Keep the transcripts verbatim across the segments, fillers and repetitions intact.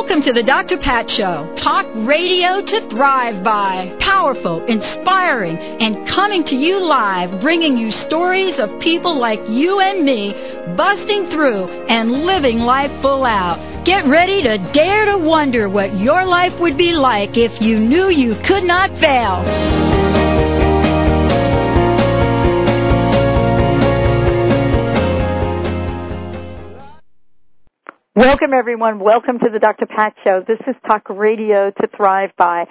Welcome to the Doctor Pat Show. Talk radio to thrive by. Powerful, inspiring, and coming to you live, bringing you stories of people like you and me busting through and living life full out. Get ready to dare to wonder what your life would be like if you knew you could not fail. Welcome, everyone. Welcome to the Doctor Pat Show. This is Talk Radio to Thrive By.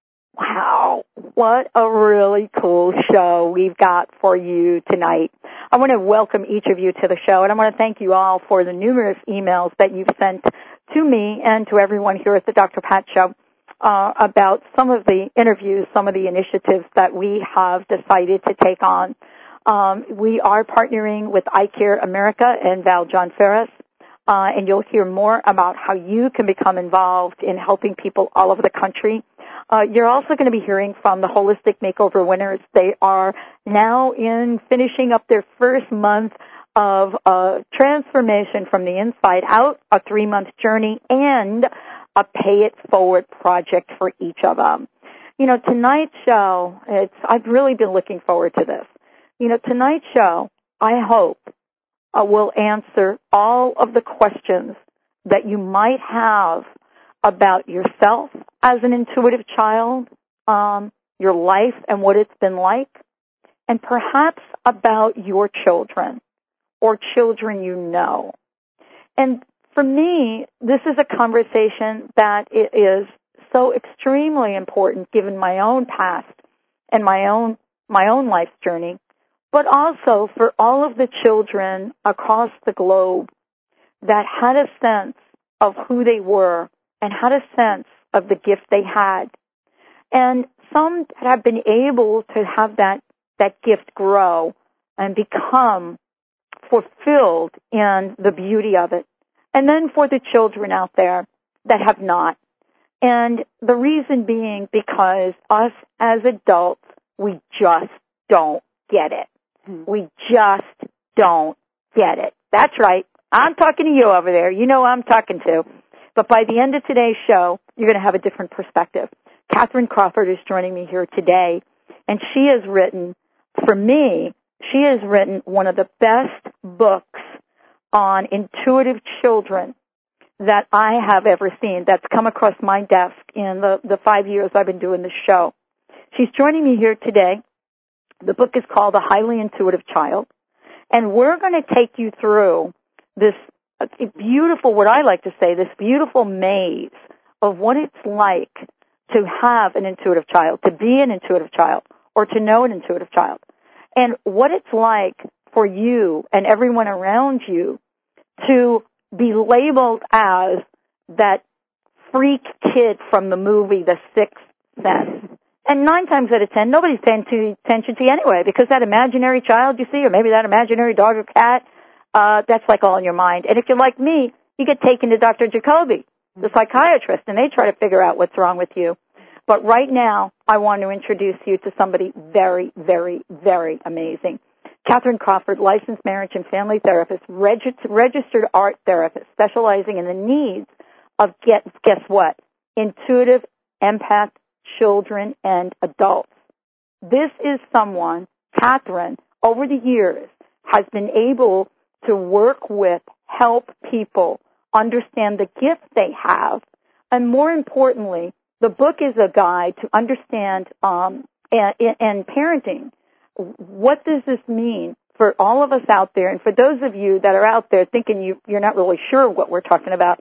Wow, what a really cool show we've got for you tonight. I want to welcome each of you to the show, and I want to thank you all for the numerous emails that you've sent to me and to everyone here at the Doctor Pat Show uh, about some of the interviews, some of the initiatives that we have decided to take on. Um, we are partnering with iCare America and Val John Ferris. Uh, and you'll hear more about how you can become involved in helping people all over the country. Uh, you're also going to be hearing from the Holistic Makeover winners. They are now in finishing up their first month of uh, transformation from the inside out, a three-month journey, and a pay-it-forward project for each of them. You know, tonight's show, it's, I've really been looking forward to this. You know, tonight's show, I hope, Uh, will answer all of the questions that you might have about yourself as an intuitive child, um, your life and what it's been like, and perhaps about your children or children you know. And for me, this is a conversation that it is so extremely important given my own past and my own my own life's journey, but also for all of the children across the globe that had a sense of who they were and had a sense of the gift they had. And some have been able to have that, that gift grow and become fulfilled in the beauty of it. And then for the children out there that have not. And the reason being because us as adults, we just don't get it. We just don't get it. That's right. I'm talking to you over there. You know who I'm talking to. But by the end of today's show, you're going to have a different perspective. Catherine Crawford is joining me here today, and she has written, for me, she has written one of the best books on intuitive children that I have ever seen, that's come across my desk in the, the five years I've been doing this show. She's joining me here today. The book is called The Highly Intuitive Child, and we're going to take you through this beautiful, what I like to say, this beautiful maze of what it's like to have an intuitive child, to be an intuitive child, or to know an intuitive child, and what it's like for you and everyone around you to be labeled as that freak kid from the movie The Sixth Sense. And nine times out of ten, nobody's paying attention to you anyway, because that imaginary child you see, or maybe that imaginary dog or cat, uh, that's like all in your mind. And if you're like me, you get taken to Doctor Jacoby, the psychiatrist, and they try to figure out what's wrong with you. But right now, I want to introduce you to somebody very, very, very amazing. Catherine Crawford, licensed marriage and family therapist, reg- registered art therapist, specializing in the needs of, guess, guess what, intuitive, empath, children and adults. This is someone, Catherine, over the years, has been able to work with, help people understand the gift they have, and more importantly, the book is a guide to understand um, and, and parenting. What does this mean for all of us out there, and for those of you that are out there thinking you, you're not really sure what we're talking about,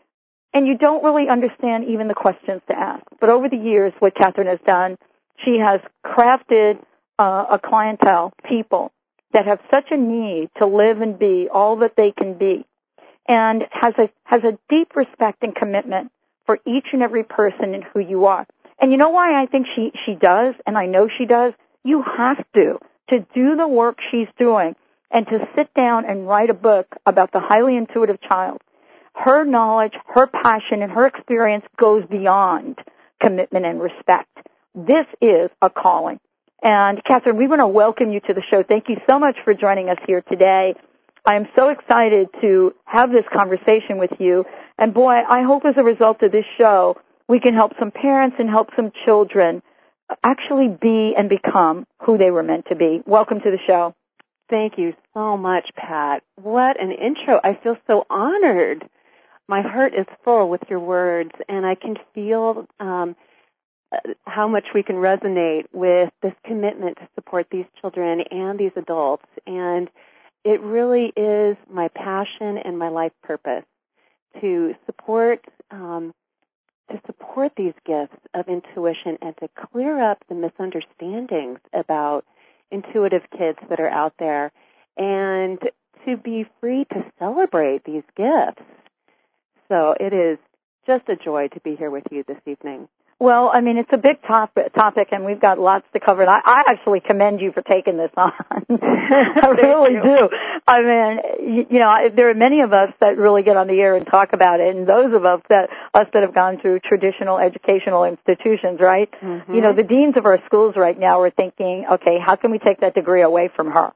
and you don't really understand even the questions to ask. But over the years, what Catherine has done, she has crafted uh, a clientele, people that have such a need to live and be all that they can be, and has a has a deep respect and commitment for each and every person and who you are. And you know why I think she, she does, and I know she does? You have to, to do the work she's doing and to sit down and write a book about the highly intuitive child. Her knowledge, her passion, and her experience goes beyond commitment and respect. This is a calling. And, Catherine, we want to welcome you to the show. Thank you so much for joining us here today. I am so excited to have this conversation with you. And boy, I hope as a result of this show, we can help some parents and help some children actually be and become who they were meant to be. Welcome to the show. Thank you so much, Pat. What an intro. I feel so honored. My heart is full with your words, and I can feel um, how much we can resonate with this commitment to support these children and these adults. And it really is my passion and my life purpose to support um, to support these gifts of intuition and to clear up the misunderstandings about intuitive kids that are out there, and to be free to celebrate these gifts. So it is just a joy to be here with you this evening. Well, I mean, it's a big topic, topic, and we've got lots to cover. And I, I actually commend you for taking this on. I really do. I mean, you, you know, there are many of us that really get on the air and talk about it, and those of us that us that have gone through traditional educational institutions, right? Mm-hmm. You know, the deans of our schools right now are thinking, okay, how can we take that degree away from her?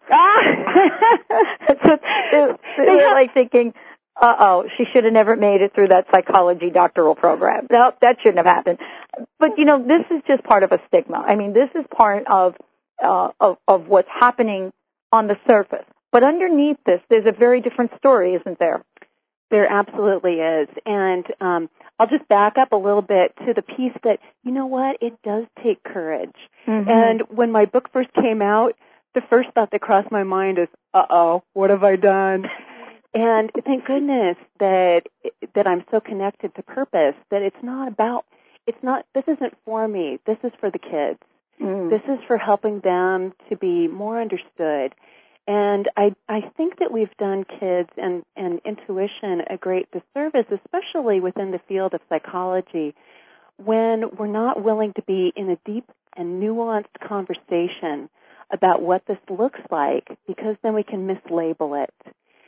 they're, they're like thinking, uh-oh, she should have never made it through that psychology doctoral program. No, that shouldn't have happened. But, you know, this is just part of a stigma. I mean, this is part of, uh, of, of what's happening on the surface. But underneath this, there's a very different story, isn't there? There absolutely is. And um, I'll just back up a little bit to the piece that, you know what, it does take courage. Mm-hmm. And when my book first came out, the first thought that crossed my mind is, uh-oh, what have I done? And thank goodness that that I'm so connected to purpose, that it's not about, it's not, this isn't for me, this is for the kids. Mm. This is for helping them to be more understood. And I I think that we've done kids and, and intuition a great disservice, especially within the field of psychology, when we're not willing to be in a deep and nuanced conversation about what this looks like, because then we can mislabel it.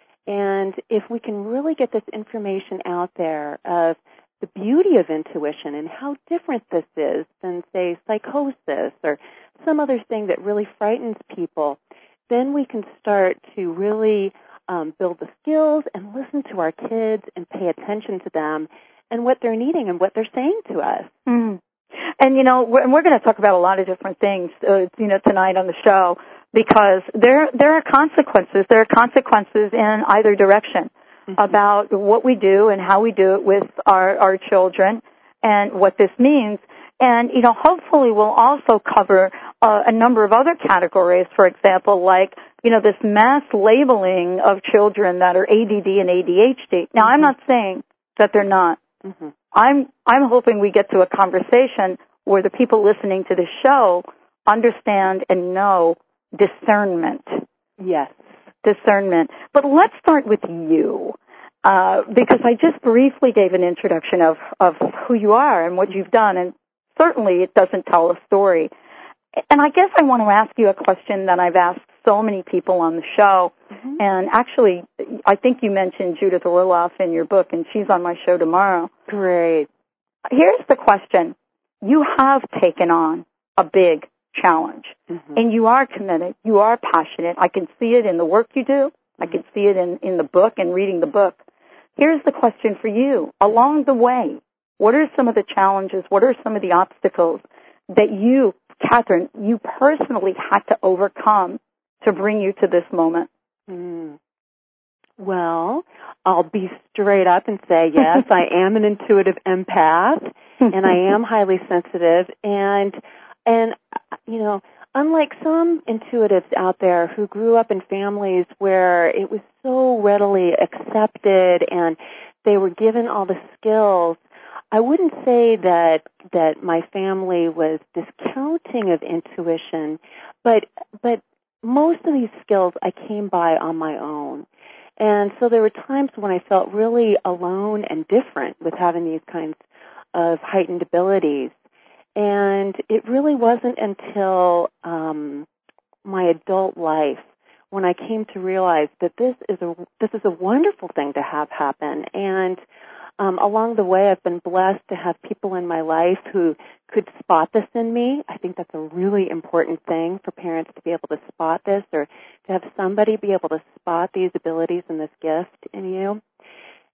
And if we can really get this information out there of the beauty of intuition and how different this is than, say, psychosis or some other thing that really frightens people, then we can start to really um, build the skills and listen to our kids and pay attention to them and what they're needing and what they're saying to us. Mm. And, you know, we're, we're going to talk about a lot of different things, uh, you know, tonight on the show, because there there are consequences. There are consequences in either direction mm-hmm. about what we do and how we do it with our, our children and what this means. And, you know, hopefully we'll also cover uh, a number of other categories, for example, like, you know, this mass labeling of children that are A D D and A D H D. Now, mm-hmm. I'm not saying that they're not. Mm-hmm. I'm I'm hoping we get to a conversation where the people listening to this show understand and know discernment. Yes. Discernment. But let's start with you, uh, because I just briefly gave an introduction of, of who you are and what you've done, and certainly it doesn't tell a story. And I guess I want to ask you a question that I've asked so many people on the show, mm-hmm. and actually I think you mentioned Judith Orloff in your book, and she's on my show tomorrow. Great. Here's the question. You have taken on a big challenge, mm-hmm. and you are committed. You are passionate. I can see it in the work you do. Mm-hmm. I can see it in, in the book and reading the book. Here's the question for you. Along the way, what are some of the challenges? What are some of the obstacles that you, Catherine, you personally had to overcome to bring you to this moment? Mm. Well, I'll be straight up and say, yes, I am an intuitive empath, and I am highly sensitive, and And, you know, unlike some intuitives out there who grew up in families where it was so readily accepted and they were given all the skills, I wouldn't say that that my family was discounting of intuition, but but most of these skills I came by on my own. And so there were times when I felt really alone and different with having these kinds of heightened abilities. And it really wasn't until um, my adult life when I came to realize that this is a this is a wonderful thing to have happen. And um, along the way, I've been blessed to have people in my life who could spot this in me. I think that's a really important thing for parents to be able to spot this, or to have somebody be able to spot these abilities and this gift in you.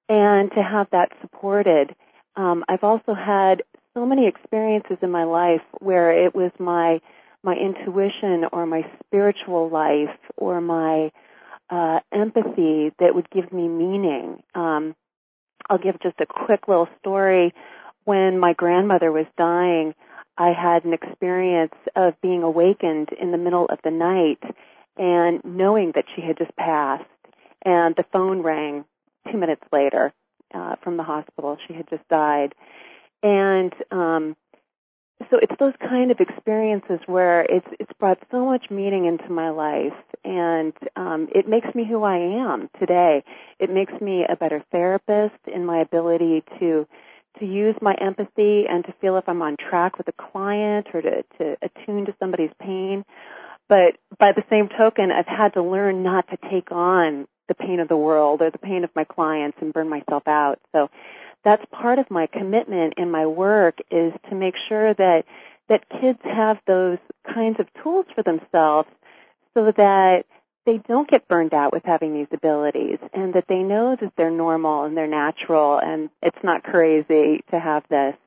and to have that supported. Um, I've also had so many experiences in my life where it was my my intuition or my spiritual life or my uh, empathy that would give me meaning. Um, I'll give just a quick little story. When my grandmother was dying, I had an experience of being awakened in the middle of the night and knowing that she had just passed. And the phone rang two minutes later uh, from the hospital. She had just died. And um, so it's those kind of experiences where it's it's brought so much meaning into my life, and um, it makes me who I am today. It makes me a better therapist in my ability to to use my empathy and to feel if I'm on track with a client or to, to attune to somebody's pain. But by the same token, I've had to learn not to take on the pain of the world or the pain of my clients and burn myself out. So that's part of my commitment in my work, is to make sure that that kids have those kinds of tools for themselves so that they don't get burned out with having these abilities, and that they know that they're normal and they're natural and it's not crazy to have this.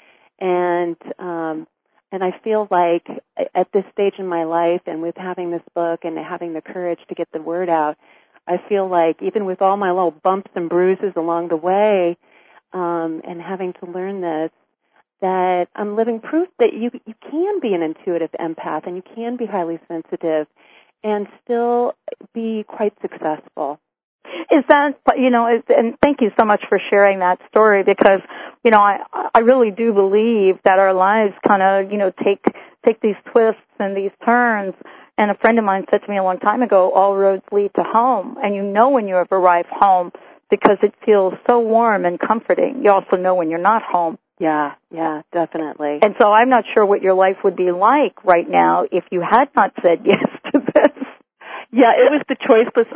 And um, and I feel like at this stage in my life, and with having this book and having the courage to get the word out, I feel like even with all my little bumps and bruises along the way, um, and having to learn this, that I'm living proof that you you can be an intuitive empath and you can be highly sensitive and still be quite successful. Is that, you know, is, and thank you so much for sharing that story, because, you know, I I really do believe that our lives kind of, you know, take take these twists and these turns. And a friend of mine said to me a long time ago, all roads lead to home. And you know when you have arrived home because it feels so warm and comforting. You also know when you're not home. Yeah, yeah, definitely. And so I'm not sure what your life would be like right now if you had not said yes to this. Yeah, it was the choiceless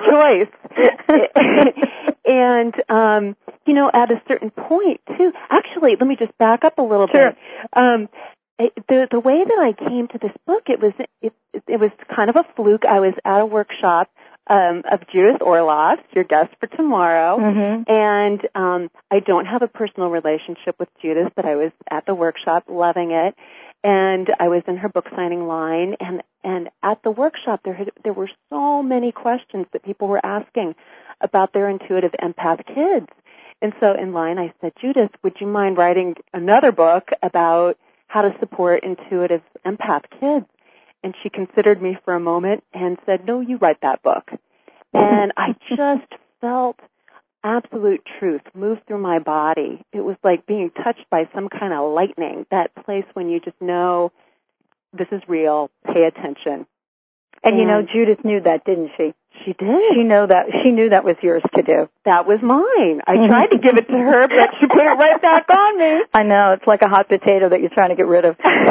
choice. And, um, you know, at a certain point, too, actually, let me just back up a little sure. bit. Um, it, the the way that I came to this book, it was it, it was kind of a fluke. I was at a workshop um, of Judith Orloff, your guest for tomorrow, mm-hmm. and um, I don't have a personal relationship with Judith, but I was at the workshop loving it, and I was in her book signing line, and and at the workshop there had, there were so many questions that people were asking about their intuitive empath kids. And so in line I said, Judith, would you mind writing another book about how to support intuitive empath kids? And she considered me for a moment and said, no, you write that book. And I just felt absolute truth move through my body. It was like being touched by some kind of lightning, that place when you just know this is real, pay attention. And, and you know, Judith knew that, didn't she? She did. She knew that. She knew that was yours to do. That was mine. I tried to give it to her, but she put it right back on me. I know. It's like a hot potato that you're trying to get rid of. uh,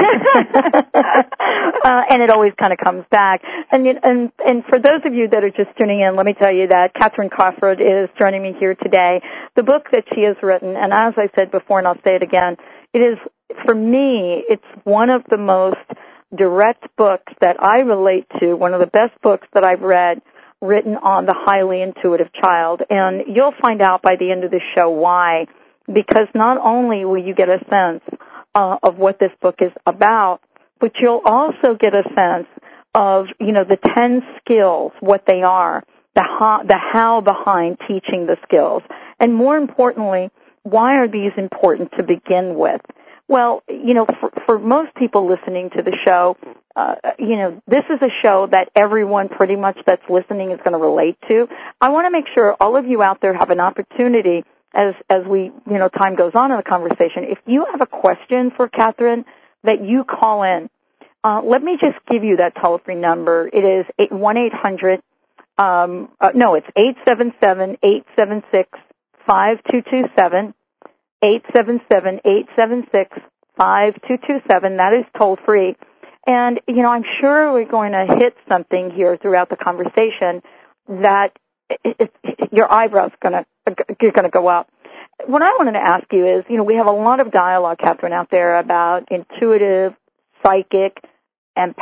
and it always kind of comes back. And, and and for those of you that are just tuning in, let me tell you that Catherine Crawford is joining me here today. The book that she has written, and as I said before, and I'll say it again, it is, for me, it's one of the most direct books that I relate to, one of the best books that I've read, written on the highly intuitive child. And you'll find out by the end of the show why, because not only will you get a sense uh, of what this book is about, but you'll also get a sense of, you know, the ten skills, what they are, the how, the how behind teaching the skills. And more importantly, why are these important to begin with? Well, you know, for, for most people listening to the show, uh, you know, this is a show that everyone pretty much that's listening is going to relate to. I want to make sure all of you out there have an opportunity as, as we, you know, time goes on in the conversation. If you have a question for Catherine, that you call in. Uh, let me just give you that toll-free number. It is one eight hundred, um, uh, no, it's eight seven seven, eight seven six, five two two seven. eight seven seven, eight seven six, five two two seven. That is toll-free. And, you know, I'm sure we're going to hit something here throughout the conversation that it, it, it, your eyebrows going to you're going to go up. What I wanted to ask you is, you know, we have a lot of dialogue, Catherine, out there about intuitive, psychic,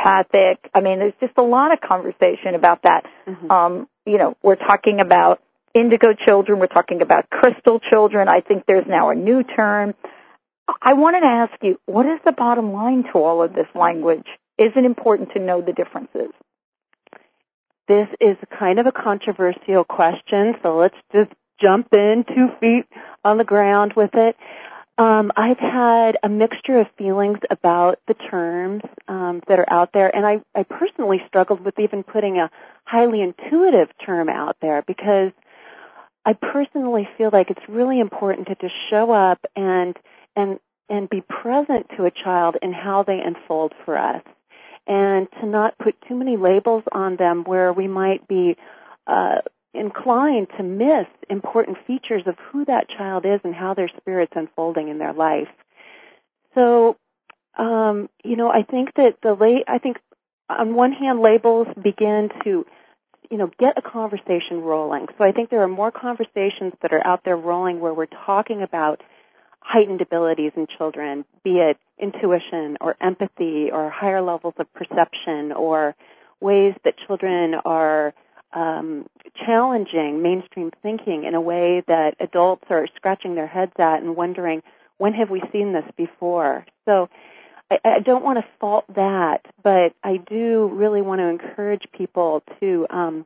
empathic. I mean, there's just a lot of conversation about that. Mm-hmm. Um, you know, we're talking about indigo children. We're talking about crystal children. I think there's now a new term. I wanted to ask you, what is the bottom line to all of this language? Is it important to know the differences? This is kind of a controversial question, so let's just jump in two feet on the ground with it. Um, I've had a mixture of feelings about the terms um, that are out there, and I, I personally struggled with even putting a highly intuitive term out there because I personally feel like it's really important to just show up and and and be present to a child in how they unfold for us, and to not put too many labels on them where we might be uh, inclined to miss important features of who that child is and how their spirit's unfolding in their life. So, um, you know, I think that the la- I think on one hand, labels begin to, you know, get a conversation rolling. So I think there are more conversations that are out there rolling where we're talking about heightened abilities in children, be it intuition or empathy or higher levels of perception or ways that children are um, challenging mainstream thinking in a way that adults are scratching their heads at and wondering, when have we seen this before? So I, I don't want to fault that, but I do really want to encourage people to um,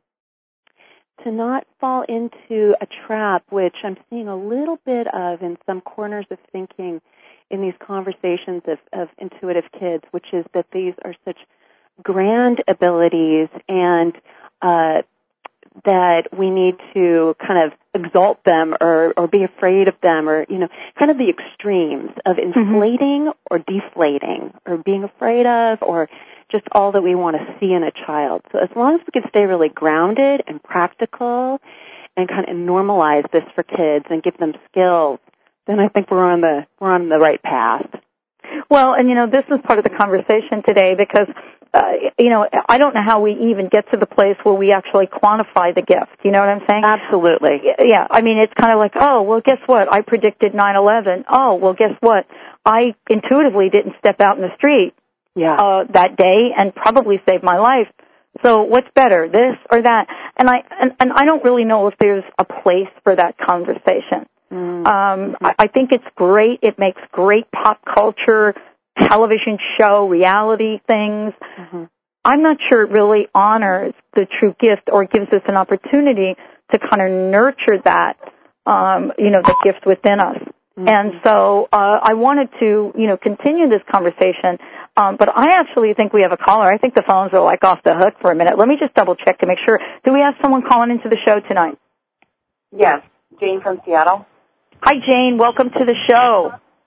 to not fall into a trap, which I'm seeing a little bit of in some corners of thinking in these conversations of, of intuitive kids, which is that these are such grand abilities and uh, that we need to kind of exalt them or, or be afraid of them or, you know, kind of the extremes of inflating mm-hmm. or deflating or being afraid of or just all that we want to see in a child. So as long as we can stay really grounded and practical and kind of normalize this for kids and give them skills, then I think we're on the we're on the right path. Well, and you know, this is part of the conversation today because uh, you know, I don't know how we even get to the place where we actually quantify the gift. You know what I'm saying? Absolutely. Yeah. I mean, it's kind of like, oh, well, guess what? I predicted nine eleven. Oh, well, guess what? I intuitively didn't step out in the street yeah. uh, that day and probably saved my life. So what's better, this or that? And I and, and I don't really know if there's a place for that conversation. Mm-hmm. Um, I, I think it's great. It makes great pop culture, television show, reality things. Mm-hmm. I'm not sure it really honors the true gift or gives us an opportunity to kind of nurture that, um, you know, the gift within us. Mm-hmm. And so uh, I wanted to, you know, continue this conversation, um, but I actually think we have a caller. I think the phones are like off the hook for a minute. Let me just double check to make sure. Do we have someone calling into the show tonight? Yes, Jane from Seattle. Hi, Jane. Welcome to the show.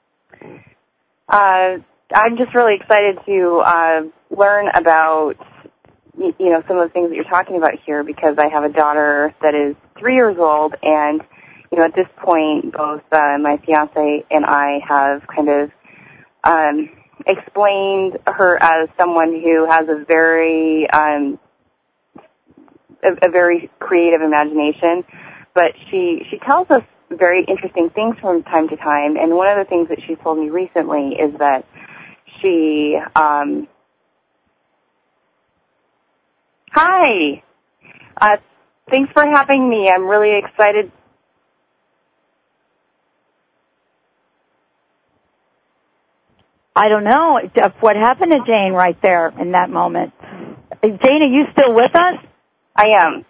Uh, I'm just really excited to uh, learn about, you know, some of the things that you're talking about here because I have a daughter that is three years old, and you know, at this point, both uh, my fiance and I have kind of um, explained her as someone who has a very um, a, a very creative imagination, but she she tells us very interesting things from time to time, and one of the things that she told me recently is that she, um, hi, uh, thanks for having me. I'm really excited. I don't know what happened to Jane right there in that moment. Jane, are you still with us? I am.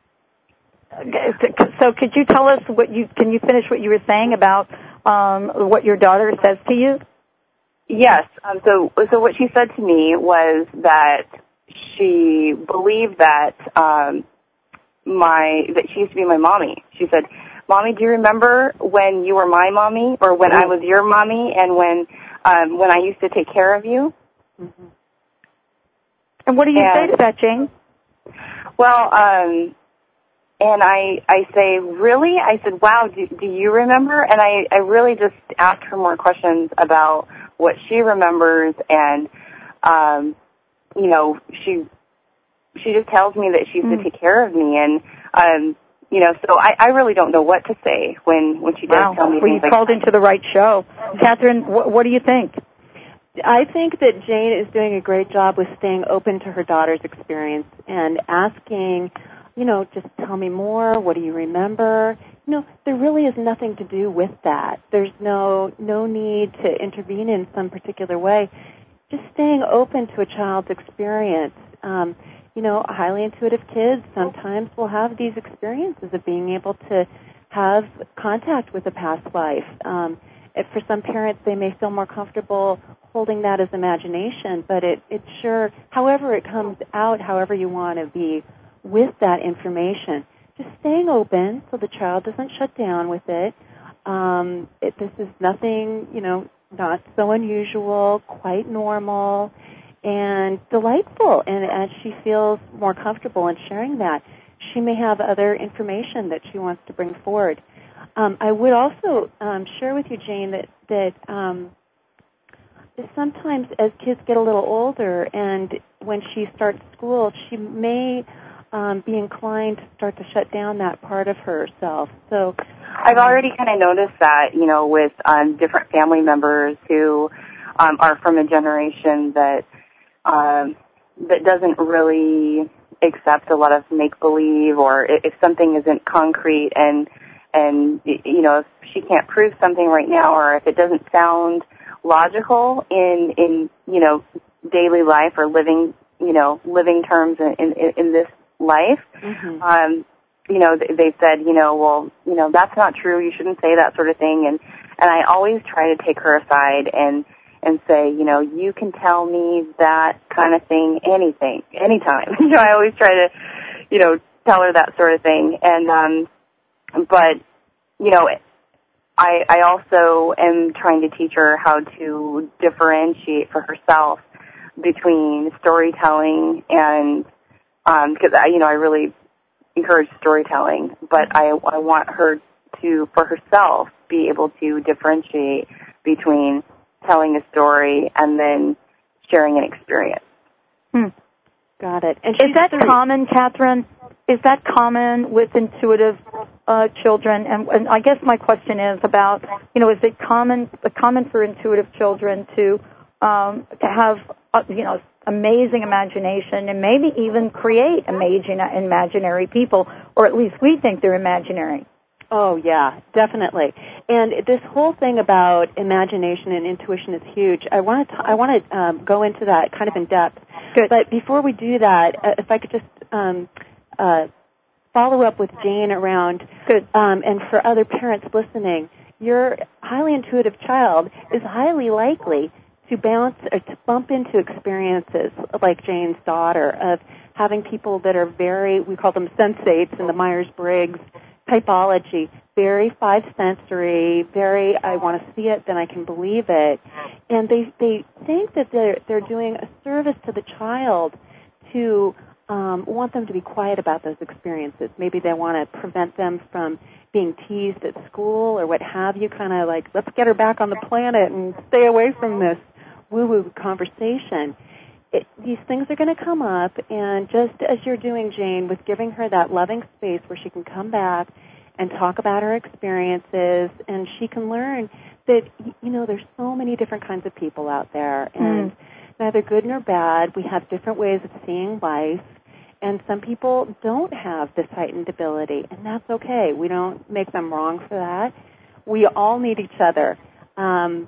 So could you tell us what you, can you finish what you were saying about um, what your daughter says to you? Yes. Um, so, so what she said to me was that she believed that um, my that she used to be my mommy. She said, "Mommy, do you remember when you were my mommy, or when I was your mommy, and when um, when I used to take care of you?" Mm-hmm. And what do you and, say to that, Jane? Well, um, and I I say, really? I said, wow, do, do you remember? And I, I really just asked her more questions about what she remembers, and, um, you know, she she just tells me that she used mm. to take care of me, and, um, you know, so I, I really don't know what to say when, when she does wow. tell me well, things you like called that. into the right show. Catherine, what, what do you think? I think that Jane is doing a great job with staying open to her daughter's experience and asking you know, just tell me more. What do you remember? You know, there really is nothing to do with that. There's no no need to intervene in some particular way. Just staying open to a child's experience. Um, you know, highly intuitive kids sometimes will have these experiences of being able to have contact with a past life. Um, if for some parents, they may feel more comfortable holding that as imagination, but it, it sure, however it comes out, however you want to be with that information, just staying open so the child doesn't shut down with it. Um, it this is nothing, you know, not so unusual, quite normal, and delightful. And as she feels more comfortable in sharing that, she may have other information that she wants to bring forward. Um, I would also um, share with you, Jane, that, that um, sometimes as kids get a little older and when she starts school, she may um, be inclined to start to shut down that part of herself. So I've already kind of noticed that, you know, with um, different family members who um, are from a generation that um, that doesn't really accept a lot of make-believe, or if something isn't concrete and, and you know, if she can't prove something right now, or if it doesn't sound logical in, in you know, daily life or living, you know, living terms in, in, in this life, mm-hmm. um, you know, they said, you know, well, you know, that's not true. You shouldn't say that sort of thing. And, and I always try to take her aside and, and say, you know, you can tell me that kind of thing, anything, anytime. You know, I always try to, you know, tell her that sort of thing. And, um, but, you know, I, I also am trying to teach her how to differentiate for herself between storytelling and, um, because I, you know, I really encourage storytelling, but I, I want her to, for herself, be able to differentiate between telling a story and then sharing an experience. Hmm. Got it. And is that common, Catherine? Is that common with intuitive uh, children? And, and I guess my question is about, you know, is it common common for intuitive children to um, to have, uh, you know, amazing imagination and maybe even create amazing imaginary people, or at least we think they're imaginary? Oh, yeah, definitely. And this whole thing about imagination and intuition is huge. I want to I want to um, go into that kind of in depth. Good. But before we do that, uh, if I could just um, uh, follow up with Jane around, Good. Um, and for other parents listening, your highly intuitive child is highly likely to bounce or to bump into experiences like Jane's daughter of having people that are very, we call them sensates in the Myers-Briggs typology, very five-sensory, very, I want to see it, then I can believe it. And they, they think that they're, they're doing a service to the child to um, want them to be quiet about those experiences. Maybe they want to prevent them from being teased at school or what have you, kind of like, let's get her back on the planet and stay away from this woo-woo conversation. It, these things are going to come up, and just as you're doing, Jane, with giving her that loving space where she can come back and talk about her experiences, and she can learn that, you know, there's so many different kinds of people out there, and mm. neither good nor bad. We have different ways of seeing life, and some people don't have this heightened ability, and that's okay. We don't make them wrong for that. We all need each other, um,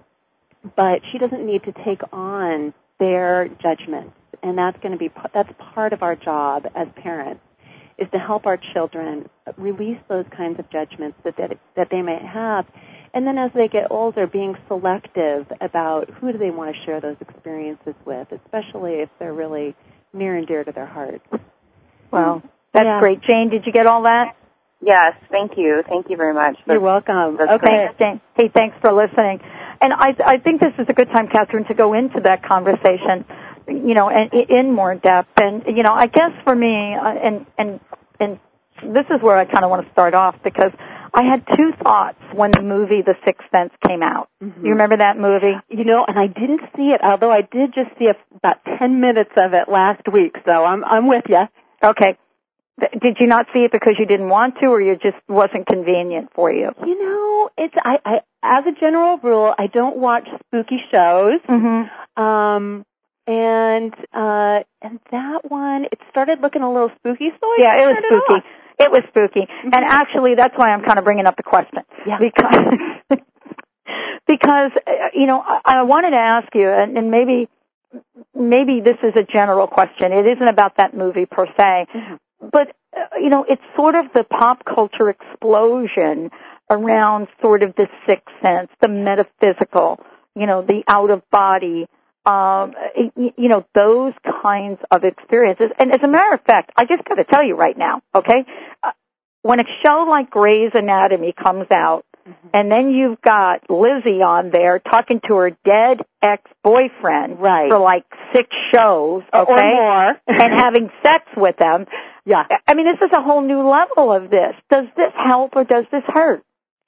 but she doesn't need to take on their judgments, and that's going to be that's part of our job as parents, is to help our children release those kinds of judgments that that, that they may have, and then as they get older, being selective about who do they want to share those experiences with, especially if they're really near and dear to their heart. Well, that's yeah. great. Jane, did you get all that? Yes, thank you. Thank you very much. You're welcome. That's okay. Thanks, Jane. Hey, thanks for listening. And I, I think this is a good time, Catherine, to go into that conversation, you know, and in more depth. And, you know, I guess for me, uh, and, and, and this is where I kind of want to start off, because I had two thoughts when the movie The Sixth Sense came out. Mm-hmm. You remember that movie? You know, and I didn't see it, although I did just see a, about ten minutes of it last week, so I'm, I'm with you. Okay. Did you not see it because you didn't want to, or it just wasn't convenient for you? You know, it's I, I as a general rule, I don't watch spooky shows. Mm-hmm. Um, And uh, and that one, it started looking a little spooky, so I yeah, it was spooky. It, it was spooky, mm-hmm. And actually, that's why I'm kind of bringing up the question. Yeah. Because because you know, I, I wanted to ask you, and, and maybe maybe this is a general question. It isn't about that movie per se, mm-hmm. But uh, you know, it's sort of the pop culture explosion around sort of the sixth sense, the metaphysical, you know, the out of body. Um, you know, those kinds of experiences. And as a matter of fact, I just got to tell you right now, okay, uh, when a show like Grey's Anatomy comes out, mm-hmm. and then you've got Lizzie on there talking to her dead ex-boyfriend right. for like six shows, okay, or more, and having sex with them. Yeah, I mean, this is a whole new level of this. Does this help or does this hurt?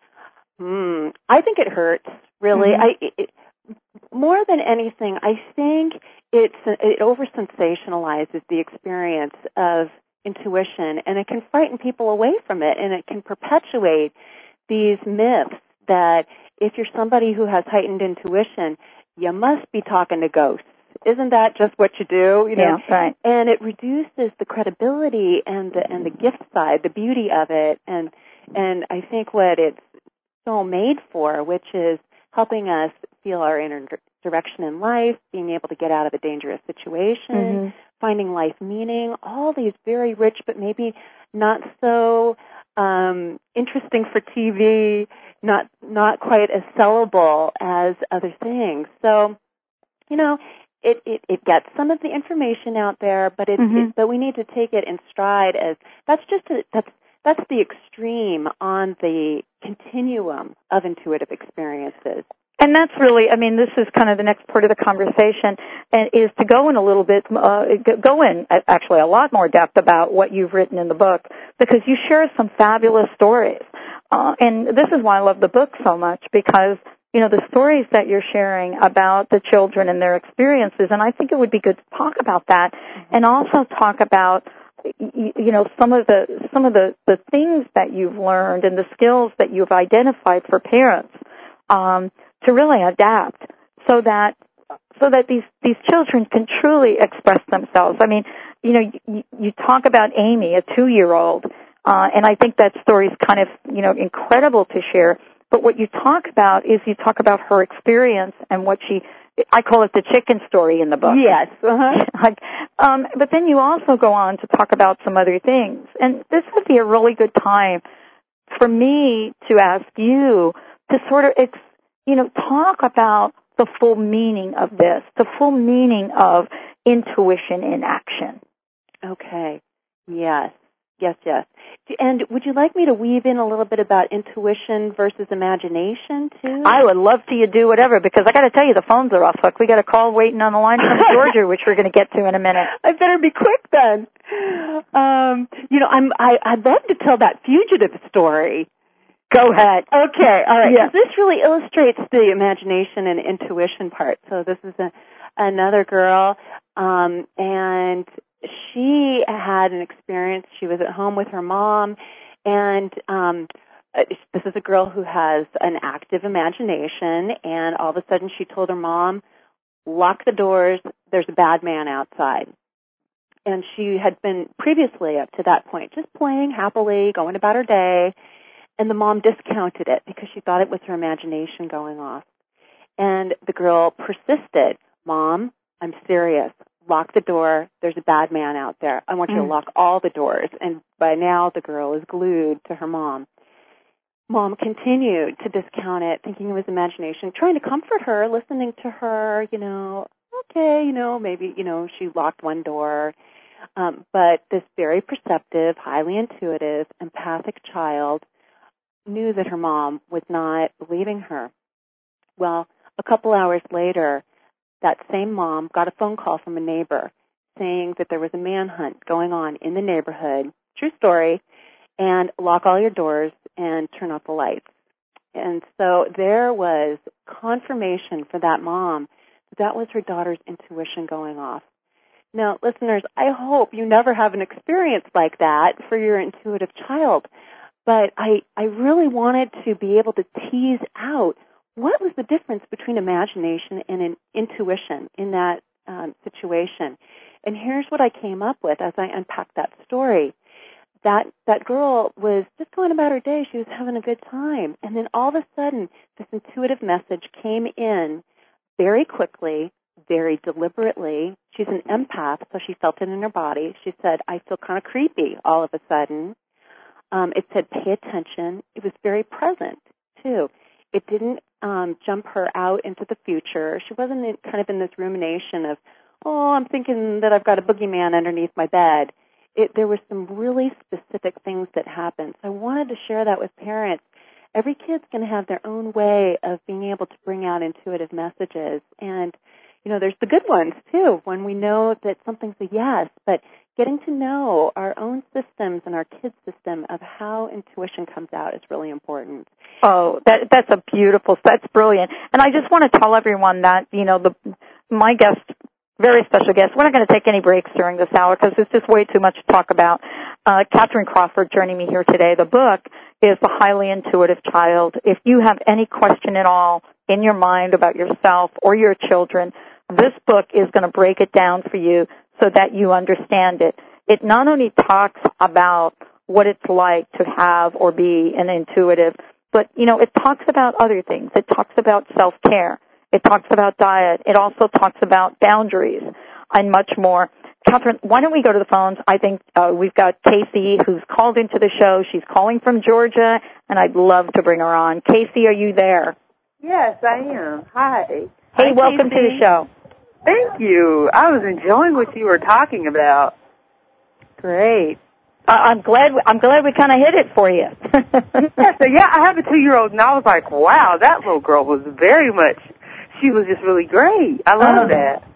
Hmm, I think it hurts. Really, mm-hmm. I. It, More than anything, I think it's, it over-sensationalizes the experience of intuition, and it can frighten people away from it, and it can perpetuate these myths that if you're somebody who has heightened intuition, you must be talking to ghosts. Isn't that just what you do? You know? Yeah, right. And it reduces the credibility and the and the gift side, the beauty of it, and and I think what it's so made for, which is helping us feel our inner direction in life, being able to get out of a dangerous situation, mm-hmm. finding life meaning, all these very rich but maybe not so um, interesting for T V, not not quite as sellable as other things. So, you know, it, it, it gets some of the information out there, but it, mm-hmm. it but we need to take it in stride as that's just a, that's that's the extreme on the continuum of intuitive experiences. And that's really, I mean, this is kind of the next part of the conversation, and is to go in a little bit, uh, go in actually a lot more depth about what you've written in the book, because you share some fabulous stories. Uh, and this is why I love the book so much, because, you know, the stories that you're sharing about the children and their experiences, and I think it would be good to talk about that, and also talk about, you know, some of the some of the, the things that you've learned and the skills that you've identified for parents um, to really adapt, so that so that these these children can truly express themselves. I mean, you know, you, you talk about Amy, a two-year-old, uh, and I think that story is kind of, you know, incredible to share. But what you talk about is you talk about her experience and what she, I call it the chicken story in the book. Yes. Uh-huh. like, um, but then you also go on to talk about some other things. And this would be a really good time for me to ask you to sort of, ex, you know, talk about the full meaning of this, the full meaning of intuition in action. Okay. Yes. Yes, yes. And would you like me to weave in a little bit about intuition versus imagination, too? I would love to you do whatever, because I got to tell you, the phones are off hook. We got a call waiting on the line from Georgia, which we're going to get to in a minute. I better be quick then. Um, you know, I'm, I, I'd love to tell that fugitive story. Go ahead. Okay, all right. Yeah. This really illustrates the imagination and intuition part. So this is a, another girl, um, and she had an experience. She was at home with her mom, and um, this is a girl who has an active imagination, and all of a sudden she told her mom, lock the doors, there's a bad man outside. And she had been previously up to that point just playing happily, going about her day, and the mom discounted it because she thought it was her imagination going off. And the girl persisted, Mom, I'm serious. Lock the door. There's a bad man out there. I want you mm. to lock all the doors. And by now the girl is glued to her mom. Mom continued to discount it, thinking it was imagination, trying to comfort her, listening to her, you know, okay, you know, maybe, you know, she locked one door. Um, but this very perceptive, highly intuitive, empathic child knew that her mom was not believing her. Well, a couple hours later, that same mom got a phone call from a neighbor saying that there was a manhunt going on in the neighborhood, true story, and lock all your doors and turn off the lights. And so there was confirmation for that mom that that was her daughter's intuition going off. Now, listeners, I hope you never have an experience like that for your intuitive child, but I, I really wanted to be able to tease out what was the difference between imagination and an intuition in that um, situation. And here's what I came up with as I unpacked that story. That that girl was just going about her day. She was having a good time. And then all of a sudden, this intuitive message came in very quickly, very deliberately. She's an empath, so she felt it in her body. She said, I feel kind of creepy all of a sudden. Um, it said, pay attention. It was very present, too. It didn't um, jump her out into the future. She wasn't in, kind of in this rumination of, oh, I'm thinking that I've got a boogeyman underneath my bed. It, there were some really specific things that happened. So I wanted to share that with parents. Every kid's going to have their own way of being able to bring out intuitive messages. And, you know, there's the good ones, too, when we know that something's a yes. But getting to know our own systems and our kids' system of how intuition comes out is really important. Oh, that, that's a beautiful, that's brilliant. And I just want to tell everyone that, you know, the my guest, very special guest, we're not going to take any breaks during this hour because it's just way too much to talk about. Uh, Catherine Crawford joining me here today. The book is The Highly Intuitive Child. If you have any question at all in your mind about yourself or your children, this book is going to break it down for you so that you understand it. It not only talks about what it's like to have or be an intuitive, but, you know, it talks about other things. It talks about self-care. It talks about diet. It also talks about boundaries and much more. Catherine, why don't we go to the phones? I think uh, we've got Casey who's called into the show. She's calling from Georgia, and I'd love to bring her on. Casey, are you there? Yes, I am. Hi. Hey, Hi, welcome Casey. to the show. Thank you. I was enjoying what you were talking about. Great. Uh, I'm glad. I'm glad we kind of hit it for you. yeah, so yeah, I have a two-year-old, and I was like, wow, that little girl was very much. She was just really great. I love uh, that.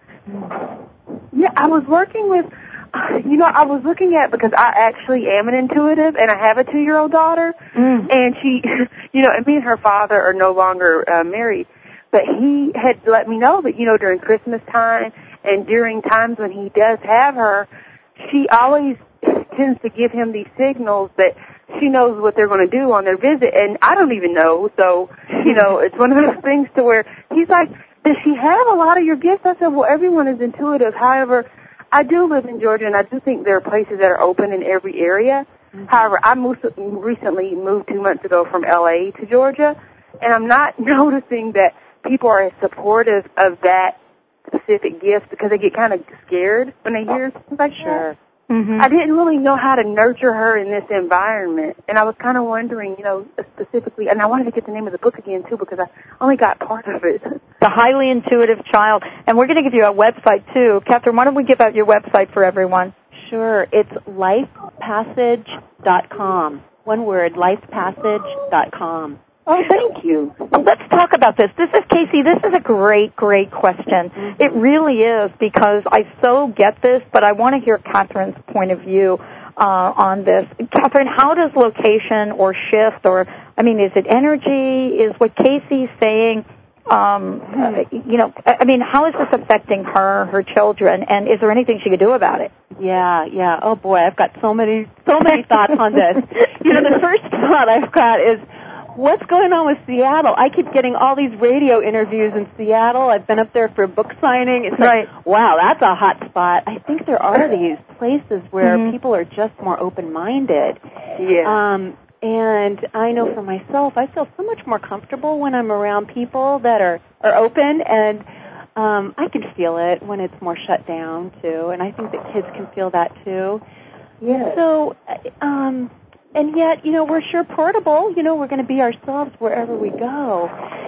Yeah, I was working with. You know, I was looking at because I actually am an intuitive, and I have a two-year-old daughter, mm. and she, you know, and me and her father are no longer uh, married. But he had let me know that, you know, during Christmas time and during times when he does have her, she always tends to give him these signals that she knows what they're going to do on their visit, and I don't even know. So, you know, it's one of those things to where he's like, does she have a lot of your gifts? I said, well, everyone is intuitive. However, I do live in Georgia, and I do think there are places that are open in every area. Mm-hmm. However, I moved, recently moved two months ago from L A to Georgia, and I'm not noticing that people are as supportive of that specific gift because they get kind of scared when they hear things like sure. that. Mm-hmm. I didn't really know how to nurture her in this environment, and I was kind of wondering, you know, specifically, and I wanted to get the name of the book again, too, because I only got part of it. The Highly Intuitive Child, and we're going to give you a website, too. Catherine, why don't we give out your website for everyone? Sure. It's life passage dot com. One word, life passage dot com. Oh, thank you. Well, let's talk about this. This is, Casey, this is a great, great question. Mm-hmm. It really is because I so get this, but I want to hear Catherine's point of view uh, on this. Catherine, how does location or shift or, I mean, is it energy? Is what Casey's saying, um, uh, you know, I mean, how is this affecting her, her children, and is there anything she could do about it? Yeah, yeah. Oh, boy, I've got so many, so many thoughts on this. You know, the first thought I've got is, what's going on with Seattle? I keep getting all these radio interviews in Seattle. I've been up there for a book signing. It's right. like, wow, that's a hot spot. I think there are these places where mm-hmm. people are just more open-minded. Yeah. Um, and I know for myself, I feel so much more comfortable when I'm around people that are, are open, and um, I can feel it when it's more shut down, too. And I think that kids can feel that, too. Yeah. So, um... And yet, you know, we're sure portable. You know, we're going to be ourselves wherever we go.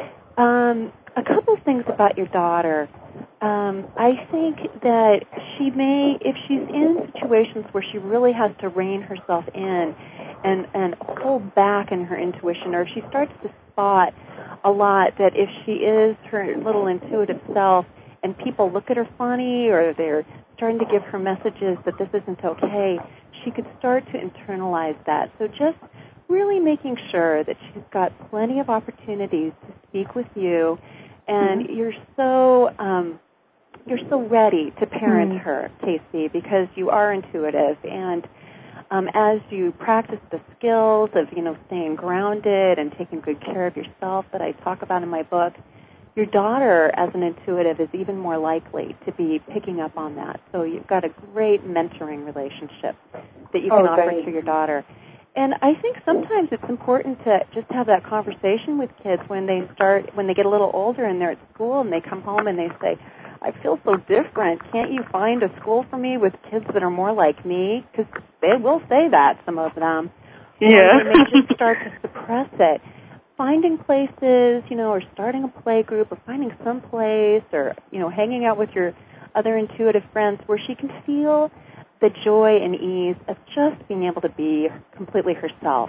Um, a couple of things about your daughter. Um, I think that she may, if she's in situations where she really has to rein herself in and, and hold back in her intuition, or if she starts to spot a lot that if she is her little intuitive self and people look at her funny or they're starting to give her messages that this isn't okay, she could start to internalize that. So just really making sure that she's got plenty of opportunities to speak with you, and mm-hmm. you're so um, you're so ready to parent mm-hmm. her, Casey, because you are intuitive. And um, as you practice the skills of, you know, staying grounded and taking good care of yourself that I talk about in my book, your daughter, as an intuitive, is even more likely to be picking up on that. So you've got a great mentoring relationship that you can oh, offer great. to your daughter. And I think sometimes it's important to just have that conversation with kids when they start, when they get a little older and they're at school and they come home and they say, I feel so different. Can't you find a school for me with kids that are more like me? Because they will say that, some of them. Yeah. Or they may just start to suppress it. Finding places, you know, or starting a play group or finding some place or, you know, hanging out with your other intuitive friends where she can feel the joy and ease of just being able to be completely herself.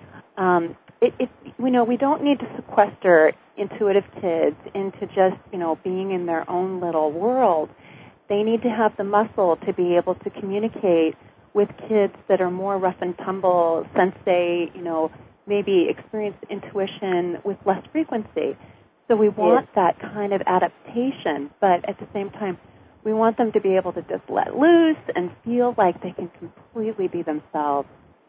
Um, it, it, you know, we don't need to sequester intuitive kids into just, you know, being in their own little world. They need to have the muscle to be able to communicate with kids that are more rough and tumble, sensei, you know, maybe experience intuition with less frequency. So we want yes. that kind of adaptation, but at the same time, we want them to be able to just let loose and feel like they can completely be themselves.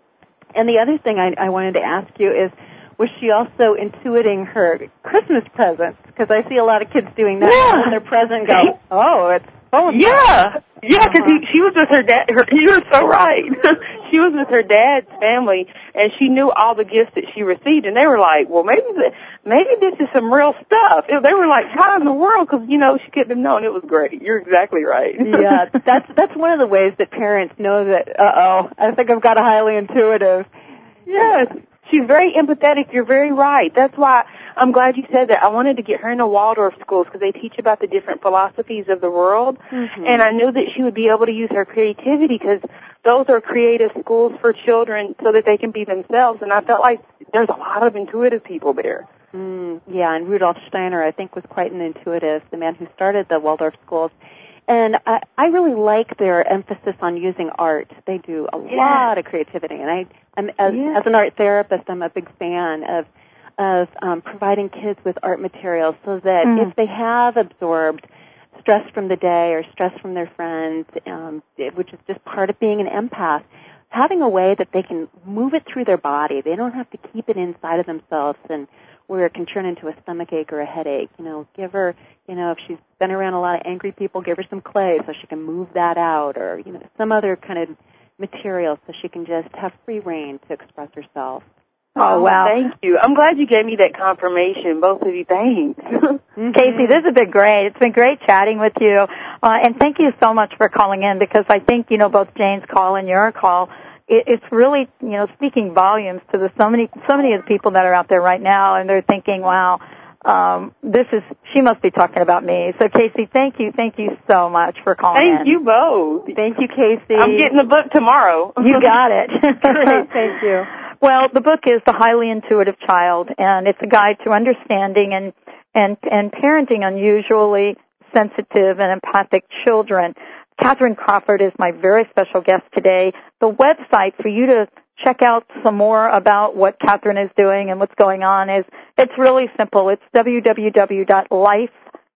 And the other thing I, I wanted to ask you is, was she also intuiting her Christmas presents? Because I see a lot of kids doing that. Yeah. When their present go, oh, it's phone. Yeah. Yeah, because uh-huh. she was with her dad. Her, you were so right. She was with her dad's family, and she knew all the gifts that she received. And they were like, well, maybe the, maybe this is some real stuff. They were like, how in the world? Because, you know, she couldn't have known. It was great. You're exactly right. Yeah, that's that's one of the ways that parents know that, uh-oh, I think I've got a highly intuitive. Yes. She's very empathetic. You're very right. That's why I'm glad you said that. I wanted to get her into Waldorf schools because they teach about the different philosophies of the world. Mm-hmm. And I knew that she would be able to use her creativity because those are creative schools for children so that they can be themselves. And I felt like there's a lot of intuitive people there. Mm, yeah, and Rudolf Steiner, I think, was quite an intuitive, the man who started the Waldorf schools. And I, I really like their emphasis on using art. They do a yeah. lot of creativity. And I, I'm, as, yeah. as an art therapist, I'm a big fan of of um, providing kids with art materials so that mm. if they have absorbed stress from the day or stress from their friends, um, which is just part of being an empath, having a way that they can move it through their body. They don't have to keep it inside of themselves and where it can turn into a stomachache or a headache. You know, give her, you know, if she's been around a lot of angry people, give her some clay so she can move that out, or, you know, some other kind of material so she can just have free reign to express herself. Oh, wow. Thank you. I'm glad you gave me that confirmation, both of you. Thanks. Mm-hmm. Casey, this has been great. It's been great chatting with you. Uh, and thank you so much for calling in because I think, you know, both Jane's call and your call, it, it's really, you know, speaking volumes to the so many, so many of the people that are out there right now, and they're thinking, wow, um, this is, she must be talking about me. So, Casey, thank you. Thank you so much for calling thank in. Thank you both. Thank you, Casey. I'm getting the book tomorrow. You got it. Great. Thank you. Well, the book is The Highly Intuitive Child, and it's a guide to understanding and, and, and parenting unusually sensitive and empathic children. Catherine Crawford is my very special guest today. The website for you to check out some more about what Catherine is doing and what's going on is, it's really simple. It's w w w dot life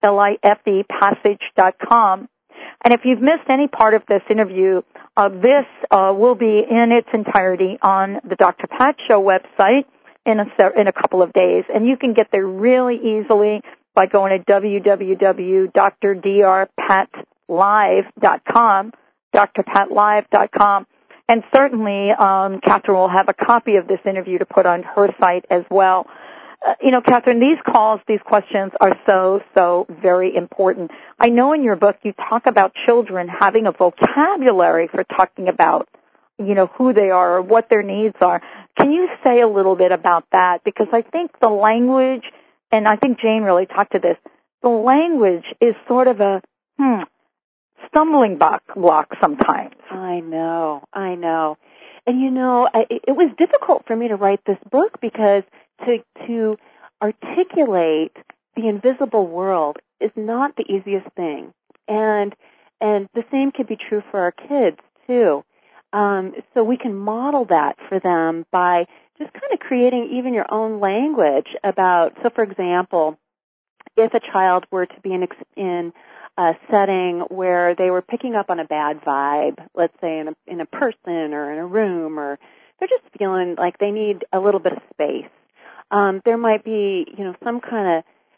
passage dot com. And if you've missed any part of this interview, uh, this uh, will be in its entirety on the Doctor Pat Show website in a, in a couple of days. And you can get there really easily by going to w w w dot d r d r pat live dot com, d r pat live dot com. And certainly, um, Catherine will have a copy of this interview to put on her site as well. Uh, you know, Catherine, these calls, these questions are so, so very important. I know in your book you talk about children having a vocabulary for talking about, you know, who they are or what their needs are. Can you say a little bit about that? Because I think the language, and I think Jane really talked to this, the language is sort of a, hmm, stumbling block, block sometimes. I know, I know. And, you know, I, it was difficult for me to write this book because to to articulate the invisible world is not the easiest thing. And and the same can be true for our kids, too. Um, so we can model that for them by just kind of creating even your own language about, so for example, if a child were to be in, in a setting where they were picking up on a bad vibe, let's say in a, in a person or in a room, or they're just feeling like they need a little bit of space. Um, there might be, you know, some kind of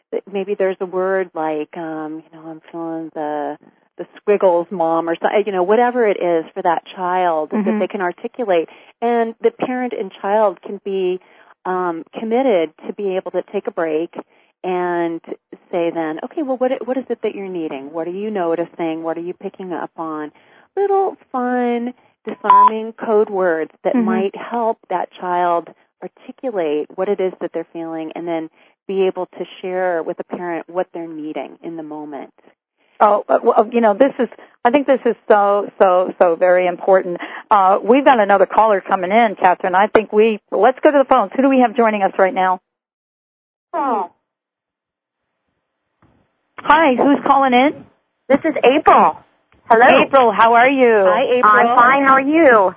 maybe there's a word like, um, you know, I'm feeling the the squiggles, mom, or something, you know, whatever it is for that child mm-hmm. that they can articulate. And the parent and child can be um, committed to be able to take a break and say then, okay, well, what what is it that you're needing? What are you noticing? What are you picking up on? Little fun, disarming code words that mm-hmm. might help that child articulate what it is that they're feeling and then be able to share with the parent what they're needing in the moment. Oh, well, you know, this is, I think this is so, so, so very important. Uh, we've got another caller coming in, Catherine. I think we, let's go to the phones. Who do we have joining us right now? Oh. Hi, who's calling in? This is April. Hello. April, how are you? Hi, April. I'm fine. How are you?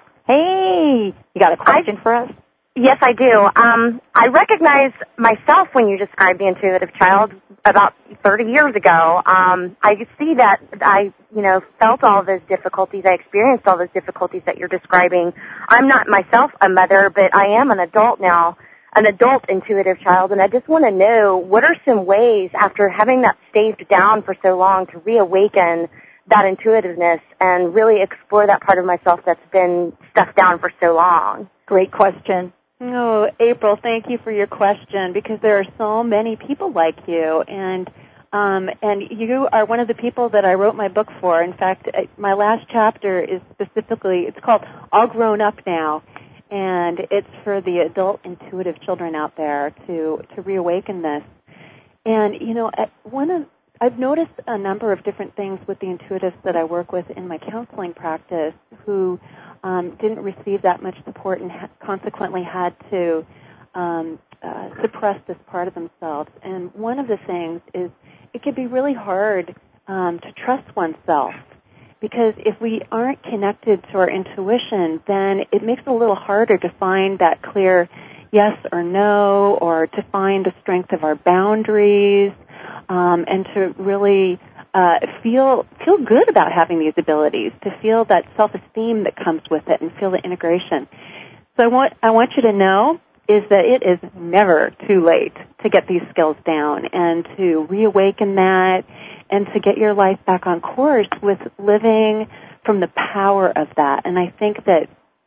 Hey, you got a question I, for us? Yes, I do. Um, I recognize myself when you described the intuitive child about thirty years ago. Um, I see that I, you know, felt all those difficulties. I experienced all those difficulties that you're describing. I'm not myself a mother, but I am an adult now, an adult intuitive child, and I just want to know what are some ways after having that staved down for so long to reawaken that intuitiveness and really explore that part of myself that's been stuffed down for so long. Great question. No, April, thank you for your question because there are so many people like you, and um, and you are one of the people that I wrote my book for. In fact, my last chapter is specifically, it's called All Grown Up Now, and it's for the adult intuitive children out there to, to reawaken this. And, you know, one of I've noticed a number of different things with the intuitives that I work with in my counseling practice who um, didn't receive that much support and ha- consequently had to um, uh, suppress this part of themselves. And one of the things is it can be really hard um, to trust oneself because if we aren't connected to our intuition, then it makes it a little harder to find that clear yes or no or to find the strength of our boundaries. Um, and to really uh, feel feel good about having these abilities, to feel that self-esteem that comes with it, and feel the integration. So what I want you to know is that it is never too late to get these skills down and to reawaken that and to get your life back on course with living from the power of that. And I think that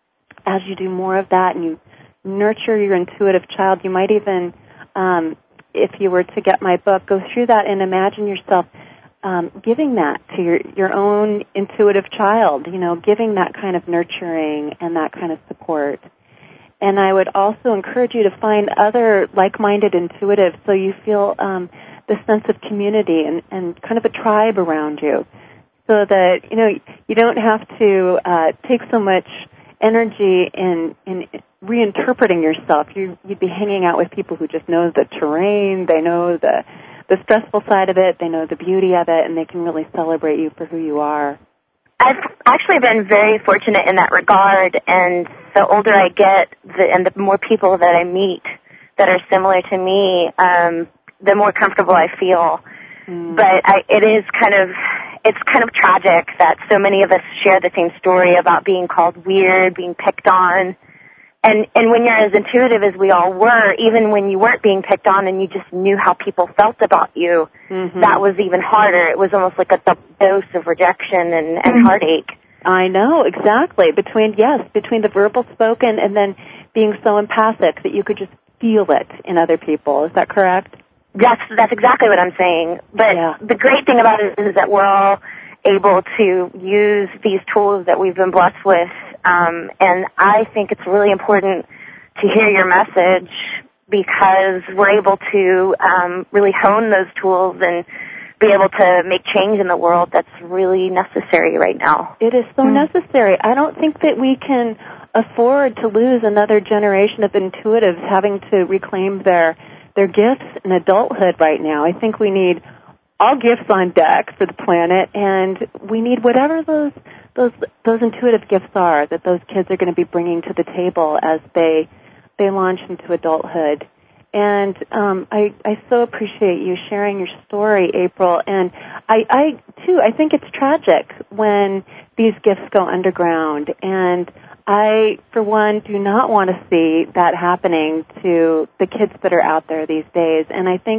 as you do more of that and you nurture your intuitive child, you might even um, if you were to get my book, go through that and imagine yourself um, giving that to your, your own intuitive child, you know, giving that kind of nurturing and that kind of support. And I would also encourage you to find other like-minded intuitives so you feel um, the sense of community and, and kind of a tribe around you so that, you know, you don't have to uh, take so much energy in, in reinterpreting yourself. You, you'd be hanging out with people who just know the terrain, they know the the stressful side of it, they know the beauty of it, and they can really celebrate you for who you are. I've actually been very fortunate in that regard, and the older I get, the, and the more people that I meet that are similar to me, um, the more comfortable I feel. Mm. But I, it is kind of, it's kind of tragic that so many of us share the same story about being called weird, being picked on. And and when you're as intuitive as we all were, even when you weren't being picked on and you just knew how people felt about you, mm-hmm. that was even harder. It was almost like a double dose of rejection and, and mm-hmm. heartache. I know, exactly. Between, yes, between the verbal spoken and then being so empathic that you could just feel it in other people. Is that correct? That's, that's exactly what I'm saying. But yeah. The great thing about it is that we're all able to use these tools that we've been blessed with. Um, and I think it's really important to hear your message because we're able to um, really hone those tools and be able to make change in the world that's really necessary right now. It is so mm-hmm. necessary. I don't think that we can afford to lose another generation of intuitives having to reclaim their their gifts in adulthood right now. I think we need all gifts on deck for the planet, and we need whatever those those those intuitive gifts are that those kids are going to be bringing to the table as they they launch into adulthood. And um, I I so appreciate you sharing your story, April. And I, I too I think it's tragic when these gifts go underground. And I, for one, do not want to see that happening to the kids that are out there these days. And I think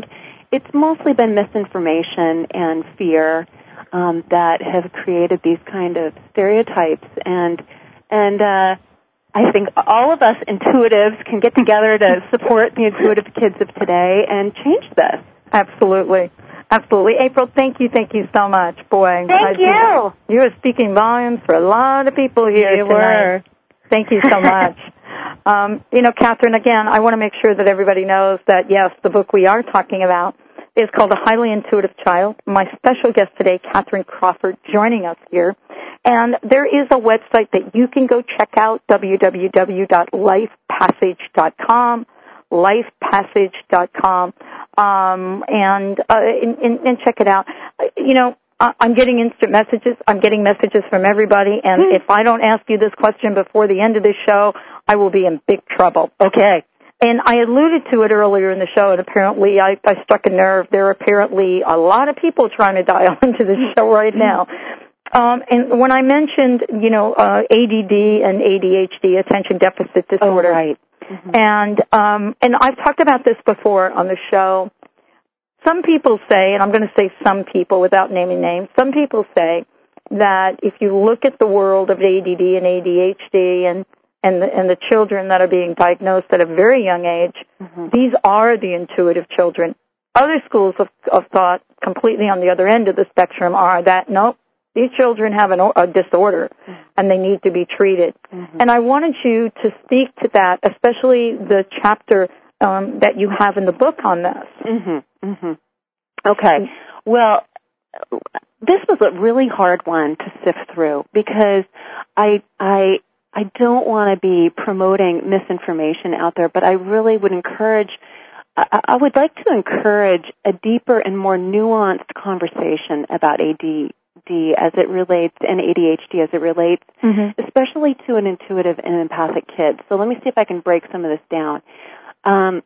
it's mostly been misinformation and fear um, that have created these kind of stereotypes. And and uh, I think all of us intuitives can get together to support the intuitive kids of today and change this. Absolutely. Absolutely. April, thank you, thank you so much. Boy, Thank you. You are speaking volumes for a lot of people here you tonight. Were. Thank you so much. um, you know, Catherine, again, I want to make sure that everybody knows that, yes, the book we are talking about is called A Highly Intuitive Child. My special guest today, Catherine Crawford, joining us here. And there is a website that you can go check out, w w w dot life passage dot com. life passage dot com, um, and, uh, and, and, and check it out. You know, I'm getting instant messages. I'm getting messages from everybody, and mm-hmm. if I don't ask you this question before the end of this show, I will be in big trouble. Okay. And I alluded to it earlier in the show, and apparently I, I struck a nerve. There are apparently a lot of people trying to dial into this show right now. Um, and when I mentioned, you know, uh, A D D and A D H D, attention deficit disorder, oh, right. Mm-hmm. And um, and I've talked about this before on the show. Some people say, and I'm going to say some people without naming names, some people say that if you look at the world of A D D and A D H D and and the, and the children that are being diagnosed at a very young age, mm-hmm. these are the intuitive children. Other schools of, of thought, completely on the other end of the spectrum, are that, nope, these children have an, a disorder, mm-hmm. and they need to be treated. Mm-hmm. And I wanted you to speak to that, especially the chapter um, that you have in the book on this. Mm-hmm. Mm-hmm. Okay. Well, this was a really hard one to sift through because I I I don't want to be promoting misinformation out there, but I really would encourage. I, I would like to encourage a deeper and more nuanced conversation about A D D as it relates, and A D H D as it relates, mm-hmm. especially to an intuitive and empathic kid. So let me see if I can break some of this down. Um,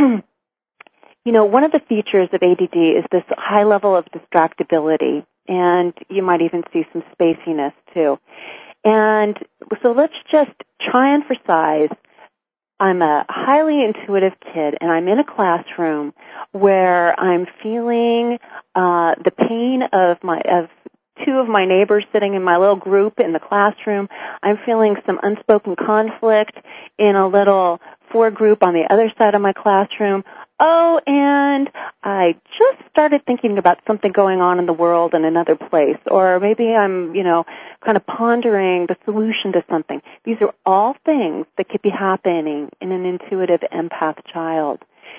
you know, one of the features of A D D is this high level of distractibility, and you might even see some spaciness too. And so let's just try and emphasize, I'm a highly intuitive kid, and I'm in a classroom where I'm feeling uh, the pain of my of two of my neighbors sitting in my little group in the classroom. I'm feeling some unspoken conflict in a little four group on the other side of my classroom. Oh, and I just started thinking about something going on in the world in another place. Or maybe I'm, you know, kind of pondering the solution to something. These are all things that could be happening in an intuitive empath child.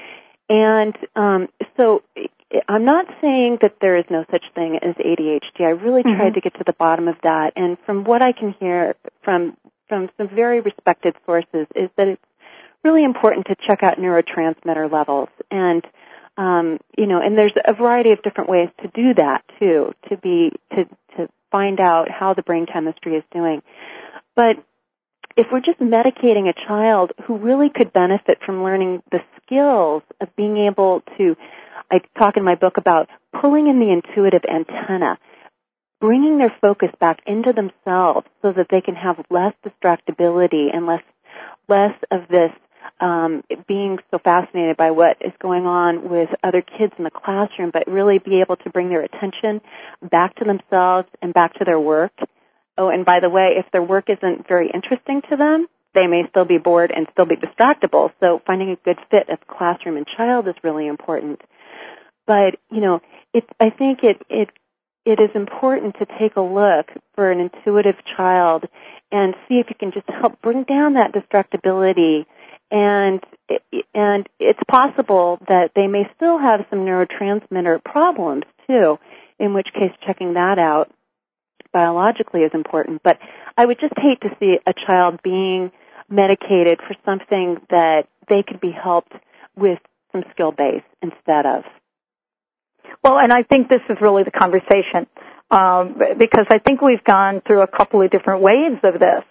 And um, so I'm not saying that there is no such thing as A D H D. I really mm-hmm. tried to get to the bottom of that. And from what I can hear from from some very respected sources is that it's really important to check out neurotransmitter levels. And, um, you know, and there's a variety of different ways to do that, too, to be to, to find out how the brain chemistry is doing. But if we're just medicating a child who really could benefit from learning the skills of being able to, I talk in my book about pulling in the intuitive antenna, bringing their focus back into themselves so that they can have less distractibility and less less of this um, being so fascinated by what is going on with other kids in the classroom, but really be able to bring their attention back to themselves and back to their work. Oh, and by the way, if their work isn't very interesting to them, they may still be bored and still be distractible. So finding a good fit of classroom and child is really important. But, you know, it, I think it, it, it is important to take a look for an intuitive child and see if you can just help bring down that distractibility. And, and it's possible that they may still have some neurotransmitter problems too, in which case checking that out biologically is important. But I would just hate to see a child being medicated for something that they could be helped with some skill base instead of. Well, and I think this is really the conversation, um, because I think we've gone through a couple of different waves of this.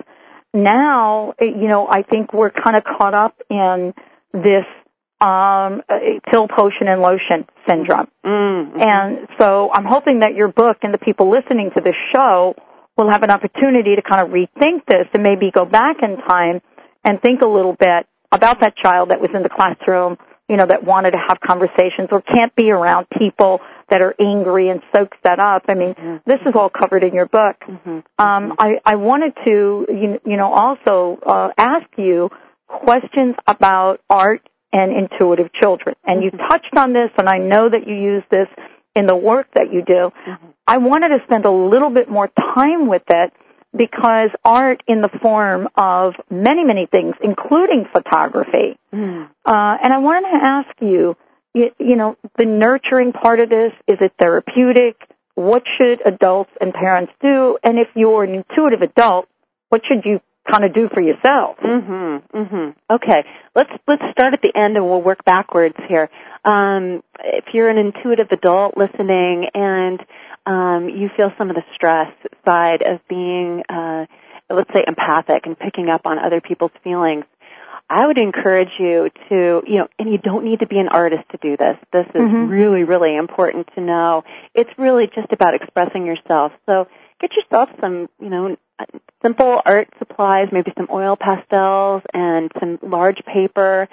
Now, you know, I think we're kind of caught up in this um, pill, potion, and lotion syndrome. Mm-hmm. And so I'm hoping that your book and the people listening to this show will have an opportunity to kind of rethink this and maybe go back in time and think a little bit about that child that was in the classroom, you know, that wanted to have conversations or can't be around people that are angry and soaks that up. I mean, mm-hmm. this is all covered in your book. Mm-hmm. Um, I, I wanted to, you, you know, also uh, ask you questions about art and intuitive children. And mm-hmm. you touched on this, and I know that you use this in the work that you do. Mm-hmm. I wanted to spend a little bit more time with it because art in the form of many, many things, including photography. Mm. Uh, and I wanted to ask you, you, you know, the nurturing part of this, is it therapeutic? What should adults and parents do? And if you're an intuitive adult, what should you kind of do for yourself? Mm-hmm, mm-hmm. Okay, let's let's start at the end and we'll work backwards here. Um, if you're an intuitive adult listening and um, you feel some of the stress side of being, uh, let's say, empathic and picking up on other people's feelings, I would encourage you to, you know, and you don't need to be an artist to do this. This is mm-hmm. really, really important to know. It's really just about expressing yourself. So get yourself some, you know, simple art supplies, maybe some oil pastels and some large paper.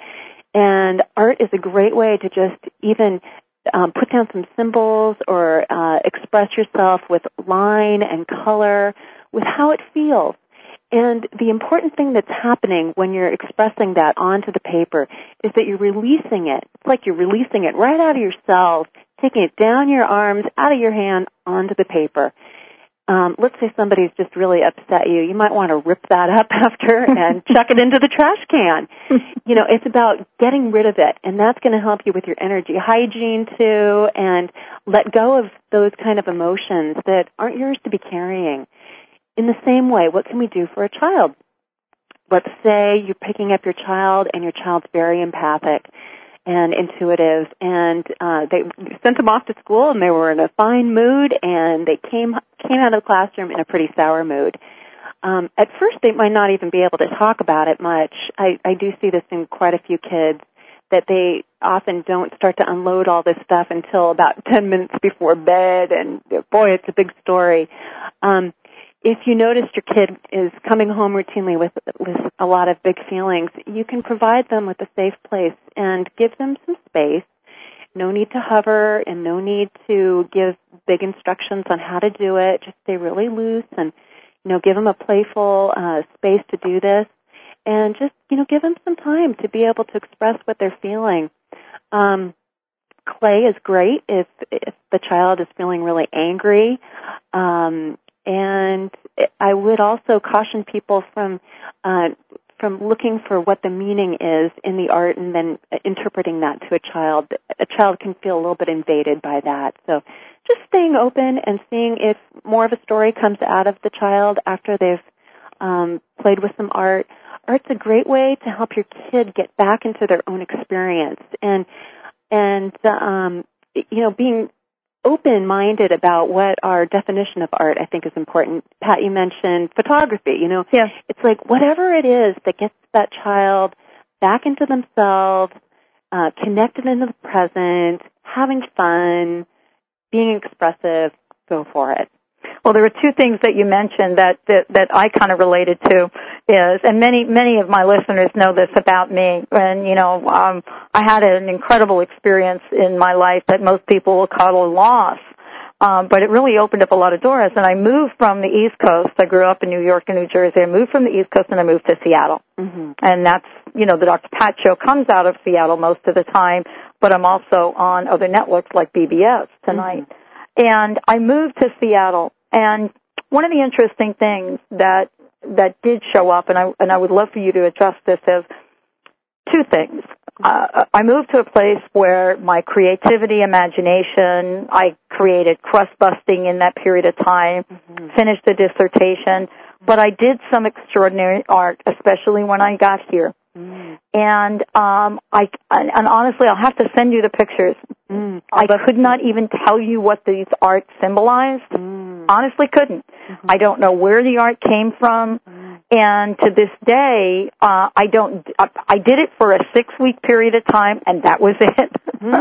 And art is a great way to just even um, put down some symbols or uh, express yourself with line and color, with how it feels. And the important thing that's happening when you're expressing that onto the paper is that you're releasing it. It's like you're releasing it right out of your cells, taking it down your arms, out of your hand, onto the paper. Um, let's say somebody's just really upset you. You might want to rip that up after and chuck it into the trash can. You know, it's about getting rid of it, and that's going to help you with your energy hygiene, too, and let go of those kind of emotions that aren't yours to be carrying. In the same way, what can we do for a child? Let's say you're picking up your child, and your child's very empathic and intuitive, and uh, they sent them off to school, and they were in a fine mood, and they came came out of the classroom in a pretty sour mood. Um, at first, they might not even be able to talk about it much. I, I do see this in quite a few kids, that they often don't start to unload all this stuff until about ten minutes before bed, and boy, it's a big story. Um, If you notice your kid is coming home routinely with, with a lot of big feelings, you can provide them with a safe place and give them some space. No need to hover and no need to give big instructions on how to do it. Just stay really loose and, you know, give them a playful uh, space to do this. And just, you know, give them some time to be able to express what they're feeling. Um, clay is great if, if the child is feeling really angry. Um, And I would also caution people from uh, from looking for what the meaning is in the art and then interpreting that to a child. A child can feel a little bit invaded by that. So just staying open and seeing if more of a story comes out of the child after they've um, played with some art. Art's a great way to help your kid get back into their own experience. And, and um, you know, being open-minded about what our definition of art, I think, is important. Pat, you mentioned photography. You know, yeah. It's like whatever it is that gets that child back into themselves, uh, connected into the present, having fun, being expressive, go for it. Well, there were two things that you mentioned that, that, that I kind of related to is, and many, many of my listeners know this about me, and, you know, um, I had an incredible experience in my life that most people will call a loss, um, but it really opened up a lot of doors, and I moved from the East Coast. I grew up in New York and New Jersey. I moved from the East Coast, and I moved to Seattle, mm-hmm. and that's, you know, the Doctor Pat Show comes out of Seattle most of the time, but I'm also on other networks like B B S tonight, mm-hmm. and I moved to Seattle. And one of the interesting things that that did show up, and I and I would love for you to address this, is two things. Uh, I moved to a place where my creativity, imagination, I created crust busting in that period of time, mm-hmm. finished a dissertation, but I did some extraordinary art, especially when I got here. Mm. And um, I and, and honestly, I'll have to send you the pictures. Mm. I could not even tell you what these art symbolized. Mm. Honestly, couldn't. Mm-hmm. I don't know where the art came from, mm. and to this day, uh, I don't. I, I did it for a six-week period of time, and that was it.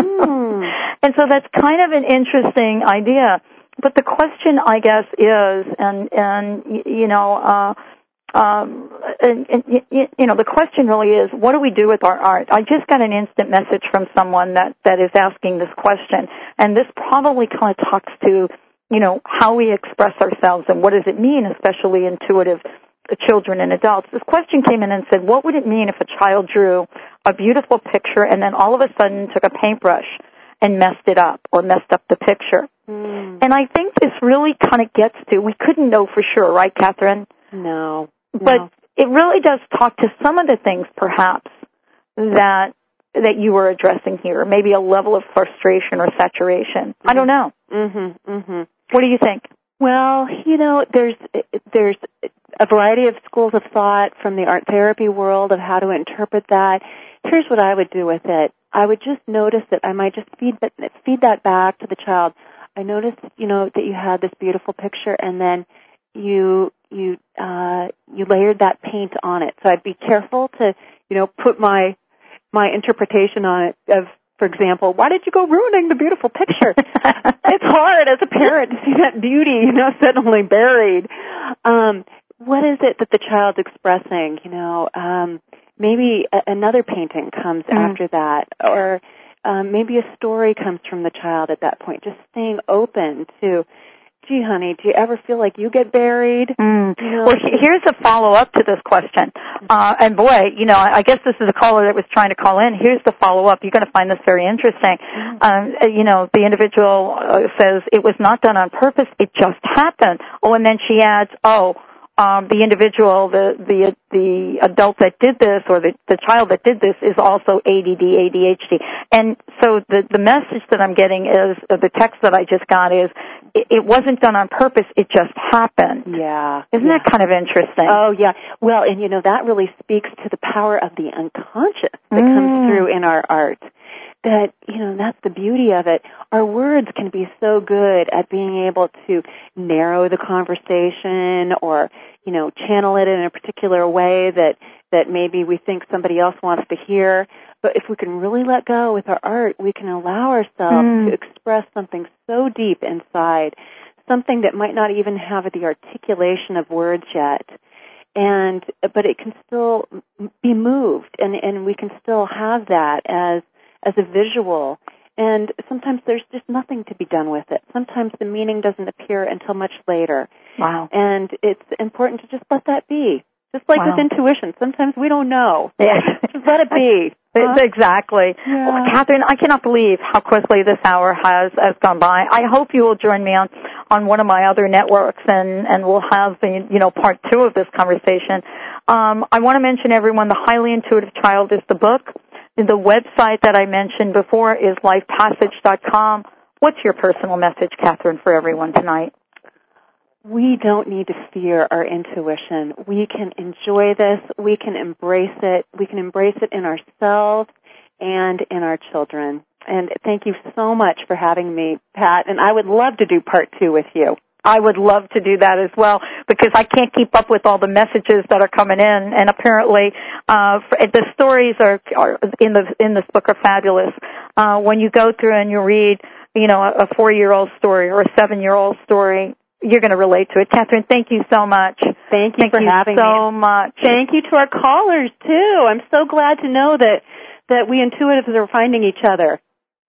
Mm. And so that's kind of an interesting idea. But the question, I guess, is, and and you know. Uh, um, and, and, you know, the question really is, what do we do with our art? I just got an instant message from someone that, that is asking this question, and this probably kind of talks to, you know, how we express ourselves and what does it mean, especially intuitive children and adults. This question came in and said, what would it mean if a child drew a beautiful picture and then all of a sudden took a paintbrush and messed it up or messed up the picture? Mm. And I think this really kind of gets to, we couldn't know for sure, right, Catherine? No. But no. it really does talk to some of the things, perhaps, that that you were addressing here, maybe a level of frustration or saturation. Mm-hmm. I don't know. Mm-hmm, mm-hmm. What do you think? Well, you know, there's there's a variety of schools of thought from the art therapy world of how to interpret that. Here's what I would do with it. I would just notice that I might just feed that, feed that back to the child. I noticed, you know, that you had this beautiful picture, and then you you uh, you layered that paint on it. So I'd be careful to, you know, put my my interpretation on it of, for example, why did you go ruining the beautiful picture? It's hard as a parent to see that beauty, you know, suddenly buried. Um, what is it that the child's expressing? You know, um, maybe a- another painting comes mm. after that, or um, maybe a story comes from the child at that point. Just staying open to, gee, honey, do you ever feel like you get buried? Mm. You know? Well, here's a follow-up to this question. Uh, and boy, you know, I guess this is a caller that was trying to call in. Here's the follow-up. You're going to find this very interesting. Mm. Um, you know, the individual uh, says, it was not done on purpose. It just happened. Oh, and then she adds, oh, Um, the individual, the, the the adult that did this, or the, the child that did this, is also A D D, A D H D. And so the, the message that I'm getting is, uh, the text that I just got is, it, it wasn't done on purpose, it just happened. Yeah. Isn't yeah. that kind of interesting? Oh, yeah. Well, and you know, that really speaks to the power of the unconscious that mm. comes through in our art. That, you know, that's the beauty of it. Our words can be so good at being able to narrow the conversation, or, you know, channel it in a particular way that, that maybe we think somebody else wants to hear. But if we can really let go with our art, we can allow ourselves mm. to express something so deep inside, something that might not even have the articulation of words yet. And, but it can still be moved, and, and we can still have that as as a visual, and sometimes there's just nothing to be done with it. Sometimes the meaning doesn't appear until much later. Wow. And it's important to just let that be. Just like wow. with intuition, sometimes we don't know. Yes. Just let it be. Huh? Exactly. Yeah. Well, Catherine, I cannot believe how quickly this hour has, has gone by. I hope you will join me on, on one of my other networks, and, and we'll have the, you know, part two of this conversation. Um, I want to mention, everyone, The Highly Intuitive Child is the book. The website that I mentioned before is life passage dot com. What's your personal message, Catherine, for everyone tonight? We don't need to fear our intuition. We can enjoy this. We can embrace it. We can embrace it in ourselves and in our children. And thank you so much for having me, Pat. And I would love to do part two with you. I would love to do that as well, because I can't keep up with all the messages that are coming in, and apparently uh, the stories are, are in the in this book are fabulous. Uh, when you go through and you read, you know, a, a four-year-old story or a seven-year-old story, you're going to relate to it. Catherine, thank you so much. Thank you thank for you having me. Thank you so much. Thank you to our callers too. I'm so glad to know that that we intuitives are finding each other.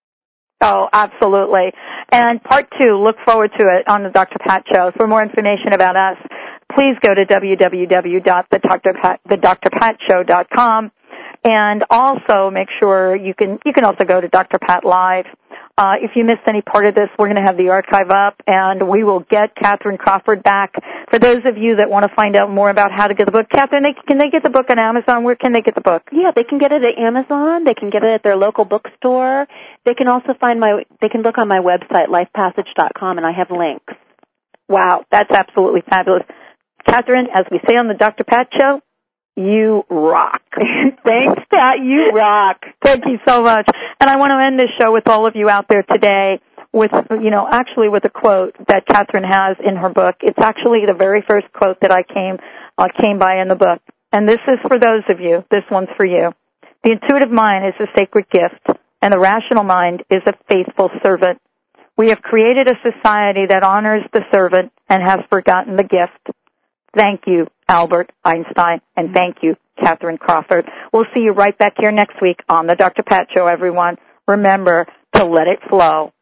Oh, absolutely. And part two, look forward to it on the Doctor Pat Show. For more information about us, please go to w w w dot the dr pat show dot com, and also make sure you can you can also go to Doctor Pat Live. Uh, if you missed any part of this, we're going to have the archive up, and we will get Catherine Crawford back. For those of you that want to find out more about how to get the book, Catherine, they, can they get the book on Amazon? Where can they get the book? Yeah, they can get it at Amazon. They can get it at their local bookstore. They can also find my. They can look on my website, life passage dot com, and I have links. Wow, that's absolutely fabulous. Catherine, as we say on the Doctor Pat Show, you rock. Thanks, Pat. You rock. Thank you so much. And I want to end this show with all of you out there today with, you know, actually with a quote that Catherine has in her book. It's actually the very first quote that I came uh, came by in the book. And this is for those of you. This one's for you. The intuitive mind is a sacred gift, and the rational mind is a faithful servant. We have created a society that honors the servant and has forgotten the gift. Thank you, Albert Einstein, and thank you, Catherine Crawford. We'll see you right back here next week on the Doctor Pat Show, everyone. Remember to let it flow.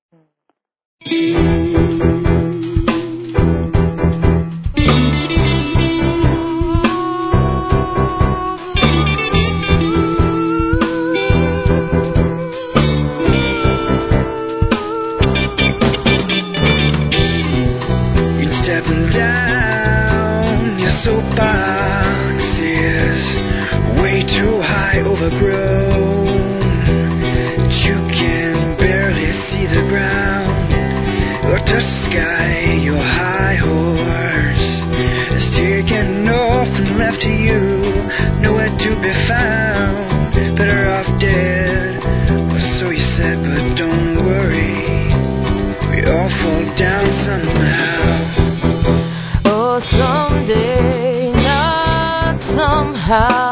Stepping down, your soapbox is way too high, overgrown. You can barely see the ground or touch the sky. Your high horse is taken off and left to you, nowhere to be found. Better off dead, or so you said, but don't worry, we all fall down somehow. Someday, not somehow.